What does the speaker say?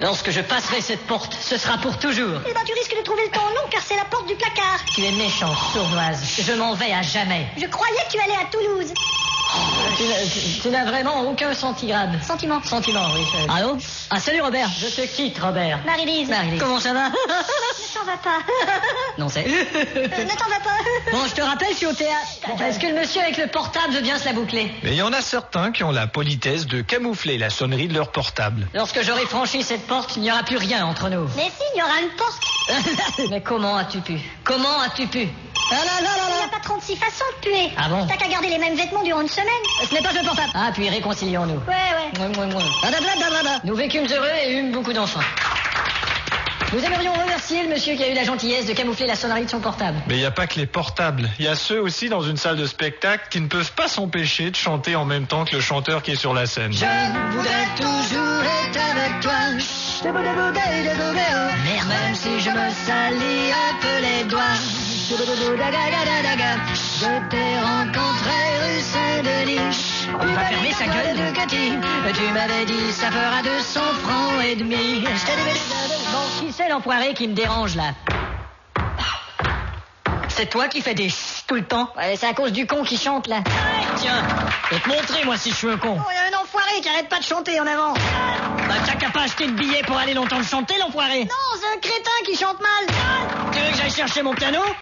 Lorsque je passerai cette porte, ce sera pour toujours. Eh ben, tu risques de trouver le temps long, car c'est la porte du placard. Tu es méchante, sournoise. Je m'en vais à jamais. Je croyais que tu allais à Toulouse. Tu n'as vraiment aucun centigrade. Sentiment. Sentiment, oui. Allô? Ah, salut Robert. Je te quitte, Robert. Marie-Lise. Comment ça va? Ne t'en va pas. Non, c'est... Ne t'en va pas. Bon, je te rappelle, je suis au théâtre. Est-ce que le monsieur avec le portable veut bien se la boucler? Mais il y en a certains qui ont la politesse de camoufler la sonnerie de leur portable. Lorsque j'aurai franchi cette porte, il n'y aura plus rien entre nous. Mais si, il y aura une porte. Mais comment as-tu pu? Comment as-tu pu? Il n'y a pas 36 façons de puer. Ah bon? T'as qu'à garder les mêmes vêtements durant une semaine. Ce n'est pas le portable. Ah, puis réconcilions-nous. Ouais. Nous vécûmes heureux et eûmes beaucoup d'enfants. Nous aimerions remercier le monsieur qui a eu la gentillesse de camoufler la sonnerie de son portable. Mais il n'y a pas que les portables. Il y a ceux aussi dans une salle de spectacle qui ne peuvent pas s'empêcher de chanter en même temps que le chanteur qui est sur la scène. Je voudrais toujours être avec toi. Merde, même si je me salis un peu les doigts. Je t'ai rencontré rue Saint-Denis. Il va fermer sa gueule de Cathy. Tu m'avais dit ça fera 200 francs et demi. Bon, qui c'est l'enfoiré qui me dérange là? C'est toi qui fais des chut tout le temps? Ouais, c'est à cause du con qui chante là. Tiens, je vais te montrer moi si je suis un con. Oh, il y a un enfoiré qui arrête pas de chanter en avant. Bah t'as qu'à pas acheter de billets pour aller longtemps le chanter l'enfoiré. Non, c'est un crétin qui chante mal. Tu veux que j'aille chercher mon piano?